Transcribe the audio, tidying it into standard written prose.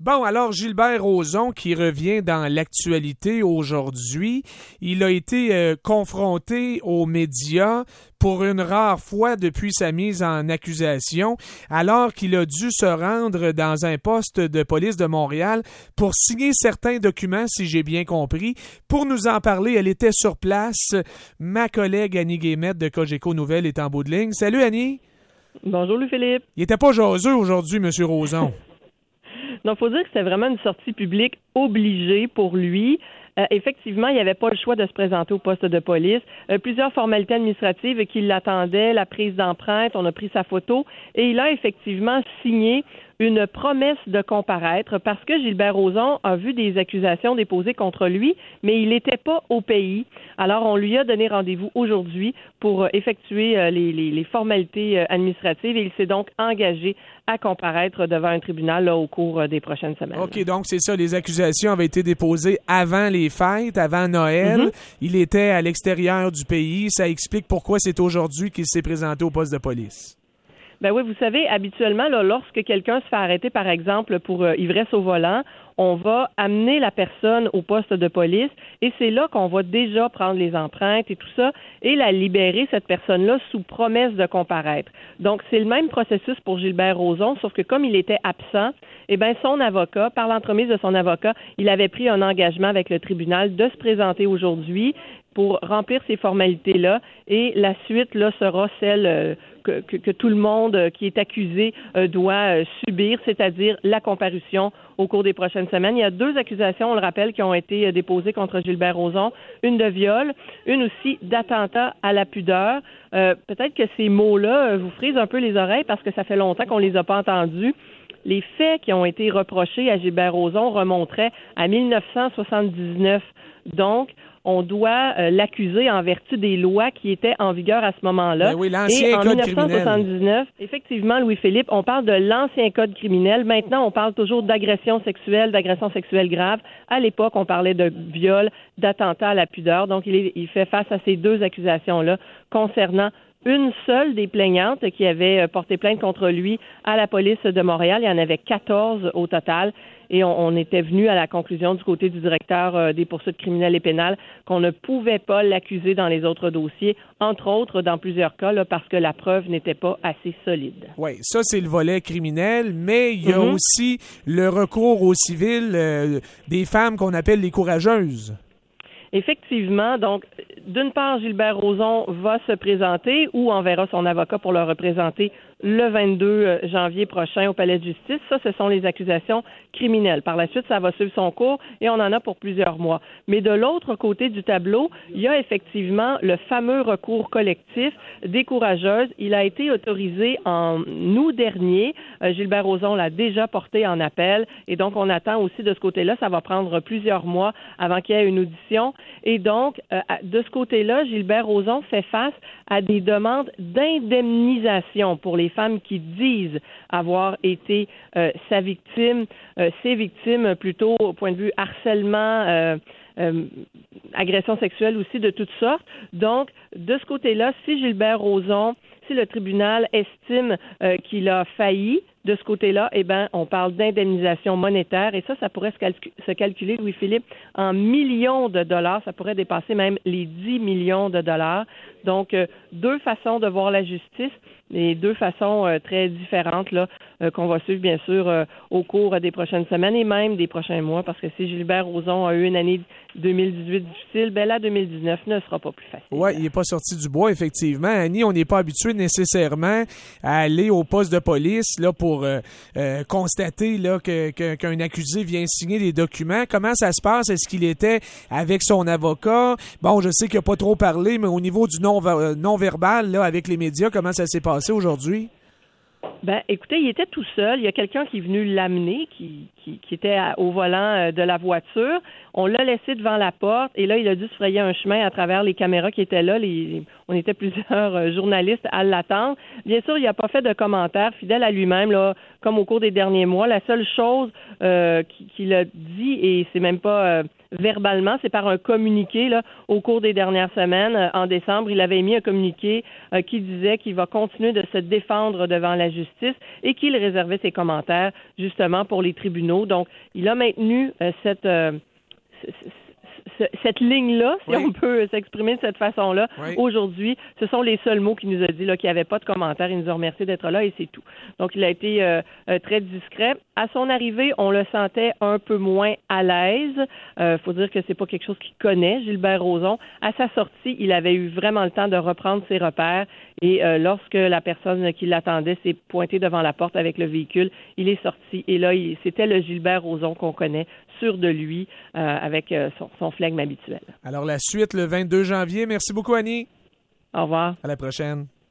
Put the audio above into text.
Bon, alors Gilbert Rozon qui revient dans l'actualité aujourd'hui, il a été confronté aux médias pour une rare fois depuis sa mise en accusation, alors qu'il a dû se rendre dans un poste de police de Montréal pour signer certains documents, si j'ai bien compris. Pour nous en parler, elle était sur place. Ma collègue Annie Guillemette de Cogeco Nouvelles est en bout de ligne. Salut Annie! Bonjour Louis-Philippe. Il était pas jaseux aujourd'hui, M. Rozon. Donc, il faut dire que c'était vraiment une sortie publique obligée pour lui. Effectivement, il n'y avait pas le choix de se présenter au poste de police. Plusieurs formalités administratives qui l'attendaient, la prise d'empreinte, on a pris sa photo, et il a effectivement signé une promesse de comparaître parce que Gilbert Rozon a vu des accusations déposées contre lui, mais il n'était pas au pays. Alors, on lui a donné rendez-vous aujourd'hui pour effectuer les formalités administratives et il s'est donc engagé à comparaître devant un tribunal là, au cours des prochaines semaines. OK, donc c'est ça, les accusations avaient été déposées avant les fêtes, avant Noël. Il était à l'extérieur du pays. Ça explique pourquoi c'est aujourd'hui qu'il s'est présenté au poste de police. Ben oui, vous savez, habituellement, là, lorsque quelqu'un se fait arrêter, par exemple, pour ivresse au volant, on va amener la personne au poste de police et c'est là qu'on va déjà prendre les empreintes et tout ça et la libérer, cette personne-là, sous promesse de comparaître. Donc, c'est le même processus pour Gilbert Rozon, sauf que comme il était absent, eh bien, son avocat, par l'entremise de son avocat, il avait pris un engagement avec le tribunal de se présenter aujourd'hui pour remplir ces formalités-là et la suite là sera celle que tout le monde qui est accusé doit subir, c'est-à-dire la comparution au cours des prochaines semaines. Il y a 2 accusations, on le rappelle, qui ont été déposées contre Gilbert Rozon, une de viol, une aussi d'attentat à la pudeur. Peut-être que ces mots-là vous frisent un peu les oreilles parce que ça fait longtemps qu'on les a pas entendus. Les faits qui ont été reprochés à Gilbert Rozon remonteraient à 1979. Donc, on doit l'accuser en vertu des lois qui étaient en vigueur à ce moment-là. Ben oui, l'ancien code 1979, criminel. effectivement, Louis-Philippe, on parle de l'ancien code criminel. Maintenant, on parle toujours d'agression sexuelle grave. À l'époque, on parlait de viol, d'attentat à la pudeur. Donc, il fait face à ces 2 accusations-là concernant une seule des plaignantes qui avait porté plainte contre lui à la police de Montréal. Il y en avait 14 au total. Et on était venu à la conclusion du côté du directeur des poursuites criminelles et pénales qu'on ne pouvait pas l'accuser dans les autres dossiers, entre autres dans plusieurs cas, là, parce que la preuve n'était pas assez solide. Oui, ça c'est le volet criminel, mais il y a aussi le recours au civil des femmes qu'on appelle les courageuses. Effectivement, donc, d'une part, Gilbert Rozon va se présenter ou enverra son avocat pour le représenter le 22 janvier prochain au Palais de justice. Ça, ce sont les accusations criminelles. Par la suite, ça va suivre son cours et on en a pour plusieurs mois. Mais de l'autre côté du tableau, il y a effectivement le fameux recours collectif des courageuses. Il a été autorisé en août dernier. Gilbert Rozon l'a déjà porté en appel et donc on attend aussi de ce côté-là. Ça va prendre plusieurs mois avant qu'il y ait une audition. Et donc, de ce côté-là, Gilbert Rozon fait face à des demandes d'indemnisation pour les femmes qui disent avoir été ses victimes plutôt au point de vue harcèlement, agression sexuelle aussi de toutes sortes. Donc, de ce côté-là, si Gilbert Rozon, si le tribunal estime qu'il a failli, de ce côté-là, eh bien, on parle d'indemnisation monétaire et ça pourrait se calculer, Louis-Philippe, en millions de dollars. Ça pourrait dépasser même les 10 millions de dollars. Donc, 2 façons de voir la justice et 2 façons très différentes là qu'on va suivre, bien sûr, au cours des prochaines semaines et même des prochains mois, parce que si Gilbert Rozon a eu une année 2018 difficile, ben la 2019 ne sera pas plus facile. Oui, il n'est pas sorti du bois, effectivement. Annie, on n'est pas habitué nécessairement à aller au poste de police là pour constater là qu'un accusé vient signer des documents. Comment ça se passe? Est-ce qu'il était avec son avocat? Bon, je sais qu'il n'a pas trop parlé, mais au niveau du non-verbal, là, avec les médias, comment ça s'est passé aujourd'hui? Ben, écoutez, il était tout seul. Il y a quelqu'un qui est venu l'amener, qui était au volant de la voiture. On l'a laissé devant la porte et là, il a dû se frayer un chemin à travers les caméras qui étaient là. On était plusieurs journalistes à l'attendre. Bien sûr, il n'a pas fait de commentaires, fidèle à lui-même, là, comme au cours des derniers mois. La seule chose qu'il a dit, et c'est même pas verbalement, c'est par un communiqué là, au cours des dernières semaines. En décembre, il avait émis un communiqué qui disait qu'il va continuer de se défendre devant la justice et qu'il réservait ses commentaires justement pour les tribunaux. Donc, il a maintenu cette ligne-là, si on peut s'exprimer de cette façon-là. Oui. Aujourd'hui, ce sont les seuls mots qu'il nous a dit, là, qu'il n'y avait pas de commentaires. Il nous a remercié d'être là et c'est tout. Donc, il a été très discret. À son arrivée, on le sentait un peu moins à l'aise. Faut dire que c'est pas quelque chose qu'il connaît, Gilbert Rozon. À sa sortie, il avait eu vraiment le temps de reprendre ses repères et lorsque la personne qui l'attendait s'est pointée devant la porte avec le véhicule, il est sorti et là, c'était le Gilbert Rozon qu'on connaît, sûr de lui, avec son flegme habituel. Alors, la suite, le 22 janvier. Merci beaucoup, Annie. Au revoir. À la prochaine.